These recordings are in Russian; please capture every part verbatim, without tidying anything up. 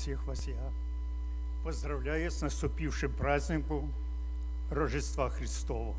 Всех вас я поздравляю с наступившим праздником Рождества Христова.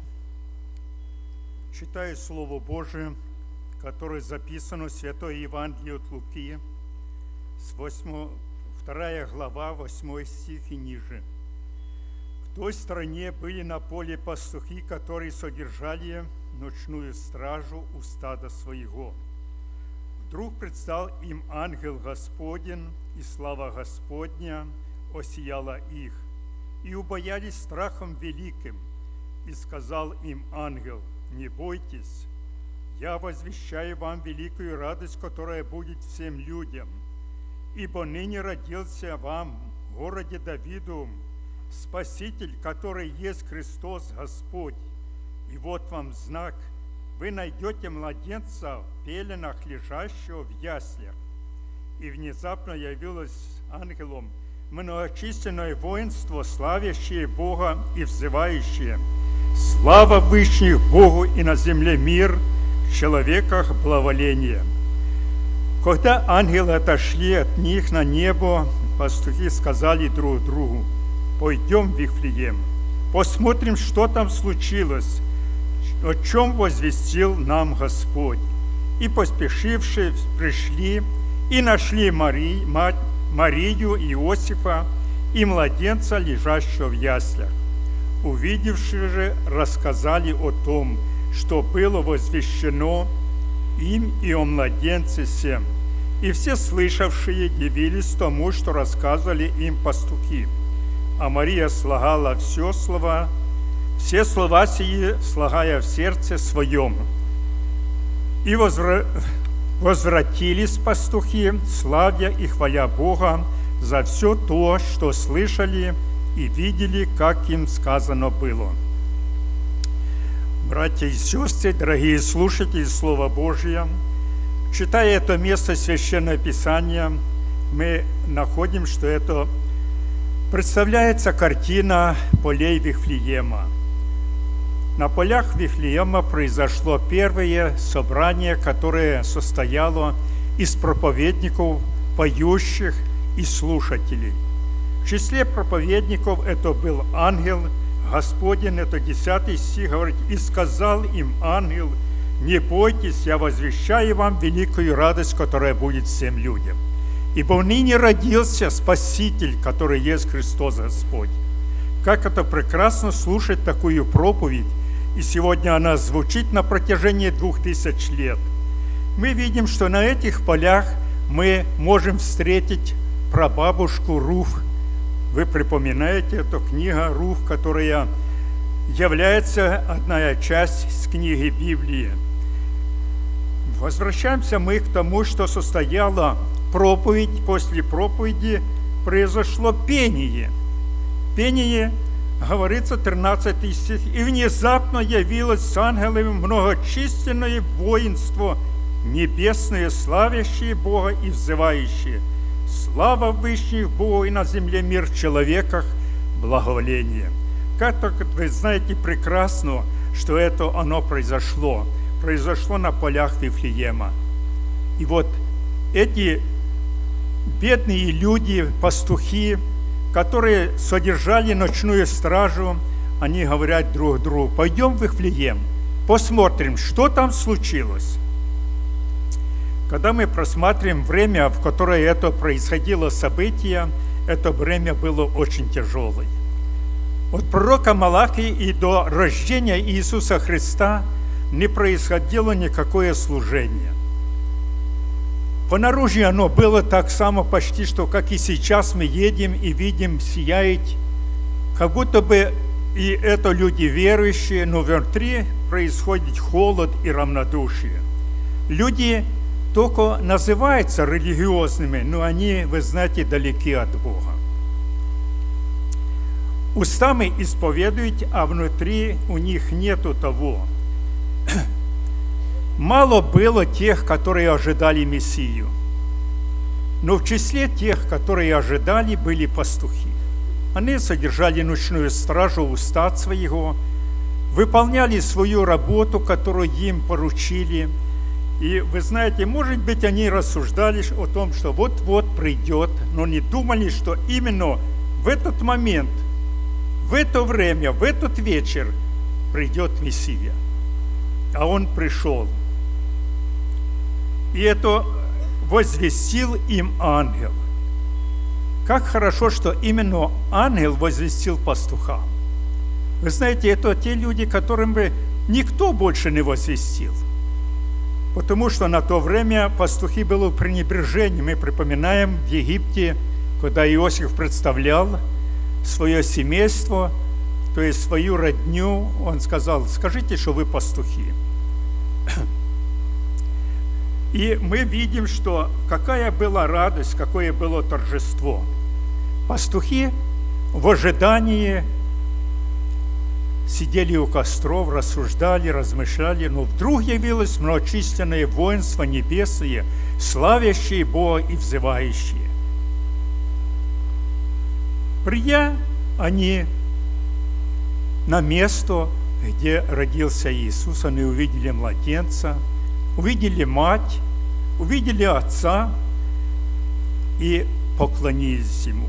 Читаю Слово Божие, которое записано в Святой Евангелии от Луки, с восьмой, вторая глава, восьмой стих и ниже. В той стране были на поле пастухи, которые содержали ночную стражу у стада своего. Вдруг предстал им ангел Господень, и слава Господня осияла их, и убоялись страхом великим. И сказал им ангел: не бойтесь, я возвещаю вам великую радость, которая будет всем людям. Ибо ныне родился вам в городе Давиду Спаситель, который есть Христос Господь. И вот вам знак: вы найдете младенца в пеленах, лежащего в яслях. И внезапно явилось ангелом многочисленное воинство, славящее Бога и взывающее: слава вышних Богу, и на земле мир, в человеках благоволение. Когда ангелы отошли от них на небо, пастухи сказали друг другу: пойдем в Вифлеем, посмотрим, что там случилось, о чем возвестил нам Господь. И поспешившие пришли и нашли Мари, мать, Марию, Иосифа и младенца, лежащего в яслях. Увидевшие же, рассказали о том, что было возвещено им и о младенце сем. И все слышавшие дивились тому, что рассказывали им пастухи. А Мария слагала все слова, все слова сии, слагая в сердце своем. И возвра... возвратились пастухи, славя и хваля Бога за все то, что слышали и видели, как им сказано было. Братья и сестры, дорогие слушатели Слова Божия, читая это место Священного Писания, мы находим, что это представляется картина полей Вифлеема. На полях Вифлеема произошло первое собрание, которое состояло из проповедников, поющих и слушателей. В числе проповедников это был ангел Господень, это десятый стих, говорит: «И сказал им ангел: не бойтесь, я возвещаю вам великую радость, которая будет всем людям. Ибо ныне родился Спаситель, который есть Христос Господь». Как это прекрасно слушать такую проповедь, и сегодня она звучит на протяжении двух тысяч лет. Мы видим, что на этих полях мы можем встретить прабабушку Руф. Вы припоминаете эту книгу Руф, которая является одна часть с книги Библии. Возвращаемся мы к тому, что состояла проповедь. После проповеди произошло пение. Пение, говорится, тринадцатый стих: «И внезапно явилось с ангелами многочисленное воинство, небесное, славящее Бога и взывающее: слава вышних Богу, и на земле мир, в человеках благоволение». Как вы знаете прекрасно, что это оно произошло. Произошло на полях Вифлеема. И вот эти бедные люди, пастухи, которые содержали ночную стражу, они говорят друг другу: пойдем в Вифлеем, посмотрим, что там случилось. Когда мы просматриваем время, в которое это происходило событие, это время было очень тяжелое. От пророка Малахии и до рождения Иисуса Христа не происходило никакое служение. По наружу оно было так само почти, что как и сейчас мы едем и видим, сияет, как будто бы и это люди верующие, но внутри происходит холод и равнодушие. Люди только называются религиозными, но они, вы знаете, далеки от Бога. Устами исповедуют, а внутри у них нету того. Мало было тех, которые ожидали Мессию, но в числе тех, которые ожидали, были пастухи. Они содержали ночную стражу у стад своего, выполняли свою работу, которую им поручили, И вы знаете, может быть, они рассуждали о том, что вот-вот придет, но не думали, что именно в этот момент, в это время, в этот вечер придет Мессия. А он пришел. И это возвестил им ангел. Как хорошо, что именно ангел возвестил пастухам. Вы знаете, это те люди, которым бы никто больше не возвестил. Потому что на то время пастухи были в пренебрежении. Мы припоминаем в Египте, когда Иосиф представлял свое семейство, то есть свою родню, он сказал: скажите, что вы пастухи. И мы видим, что какая была радость, какое было торжество. Пастухи в ожидании сидели у костров, рассуждали, размышляли, но вдруг явилось многочисленное воинство небесное, славящие Бога и взывающие. Придя они на место, где родился Иисус, они увидели младенца, увидели мать, увидели отца и поклонились ему.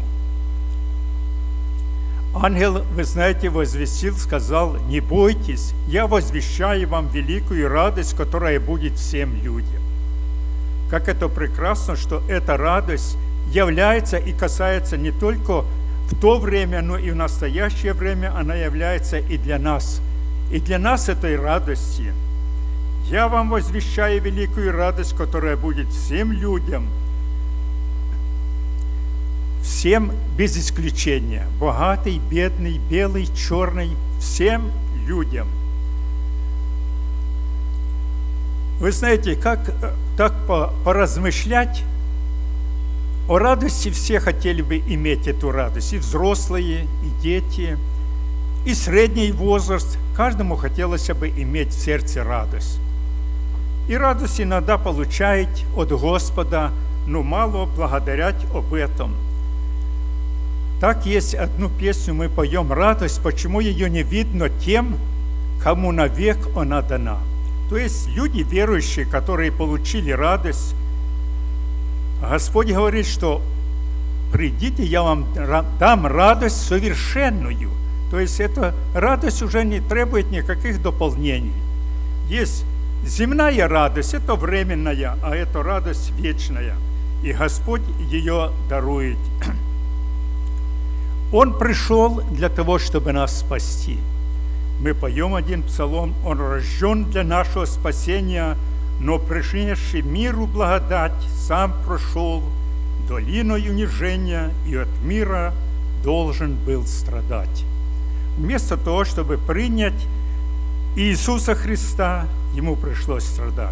Ангел, вы знаете, возвестил, сказал: не бойтесь, я возвещаю вам великую радость, которая будет всем людям. Как это прекрасно, что эта радость является и касается не только в то время, но и в настоящее время она является и для нас. И для нас этой радости. Я вам возвещаю великую радость, которая будет всем людям, всем без исключения, богатый, бедный, белый, черный, всем людям. Вы знаете, как так поразмышлять о радости, все хотели бы иметь эту радость, и взрослые, и дети, и средний возраст, каждому хотелось бы иметь в сердце радость. И радость иногда получает от Господа, но мало благодарять об этом. Так есть одну песню мы поем: радость, почему ее не видно тем, кому навек она дана. То есть люди верующие, которые получили радость, Господь говорит, что придите, я вам дам радость совершенную. То есть эта радость уже не требует никаких дополнений. Есть земная радость, это временная, а это радость вечная. И Господь ее дарует. Он пришел для того, чтобы нас спасти. Мы поем один псалом: Он рожден для нашего спасения, но принесший миру благодать сам прошел долиной унижения и от мира должен был страдать. Вместо того, чтобы принять Иисуса Христа, ему пришлось страдать.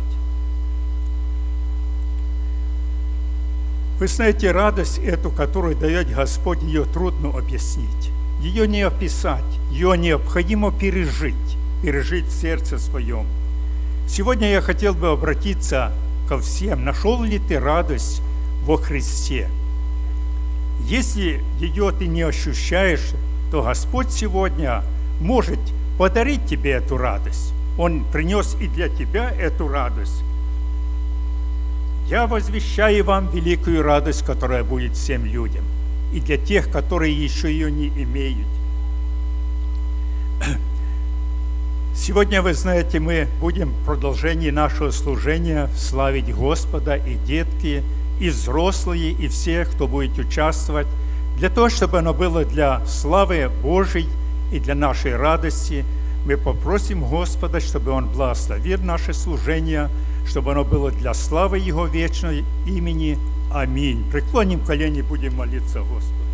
Вы знаете, радость эту, которую дает Господь, ее трудно объяснить. Ее не описать, ее необходимо пережить, пережить в сердце своем. Сегодня я хотел бы обратиться ко всем. Нашел ли ты радость во Христе? Если ее ты не ощущаешь, то Господь сегодня может подарить тебе эту радость. Он принес и для тебя эту радость. Я возвещаю вам великую радость, которая будет всем людям, и для тех, которые еще ее не имеют. Сегодня, вы знаете, мы будем в продолжении нашего служения славить Господа, и детки, и взрослые, и все, кто будет участвовать, для того, чтобы оно было для славы Божьей и для нашей радости. Мы попросим Господа, чтобы Он благословил наше служение, чтобы оно было для славы Его вечной имени. Аминь. Преклоним колени, будем молиться Господу.